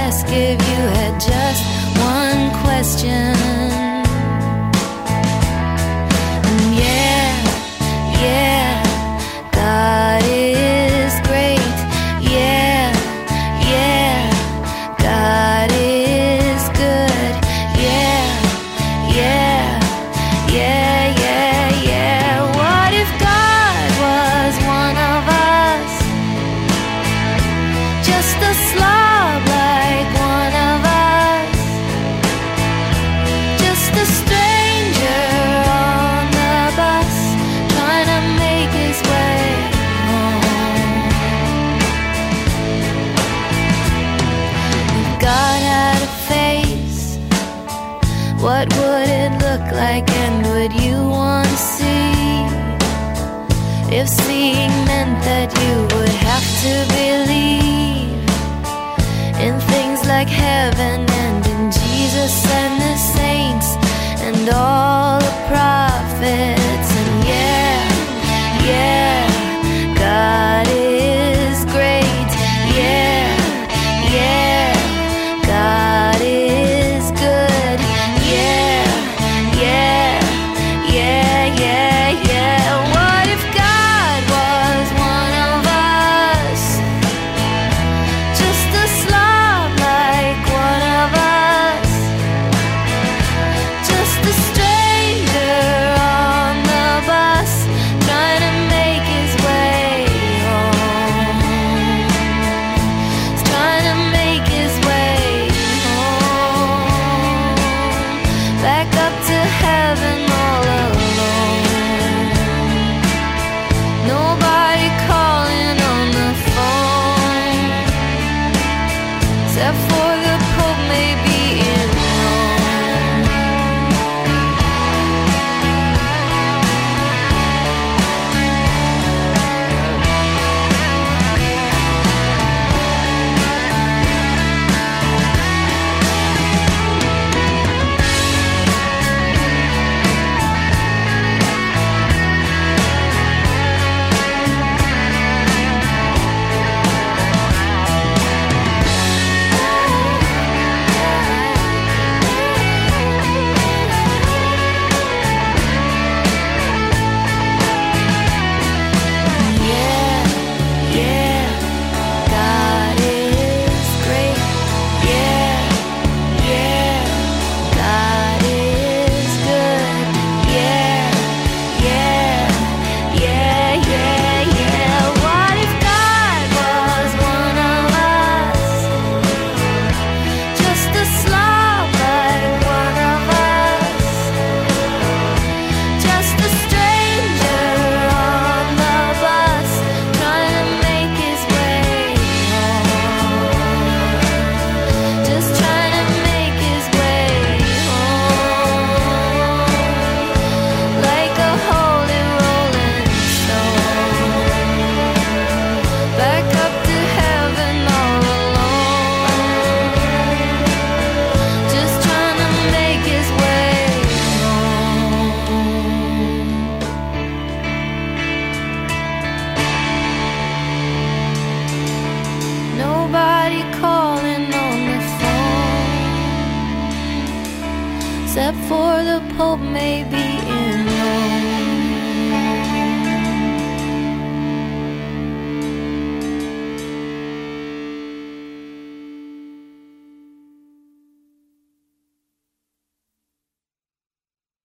ask if you had just one question. And yeah, God is great. Yeah, God is good. Yeah. What if God was one of us? Just a slob like one of us. Just a stranger on the bus, trying to make his way home. If God had a face, what would it look like, and would you want to see? If seeing meant that you would have to believe in things like heaven and in Jesus and the saints and all the prophets. And yeah, God is great. Yeah, God is good. Yeah. What if God was one of us? Just a slob like one of us. Just a stranger on the bus, trying to make his way home. He's trying to make his way home. Back up to heaven all alone. Nobody calling on the phone, except for the Pope maybe in Rome. God is great. Yeah, God is good. Yeah. What if God was one of us? Just a slob like one of us. Just a stranger on the bus, trying to make his way home. Just trying to make his way home. Like a holy rolling stone. Back up to heaven all alone. Just trying to make his way home. Nobody calling on the phone, except for the Pope maybe in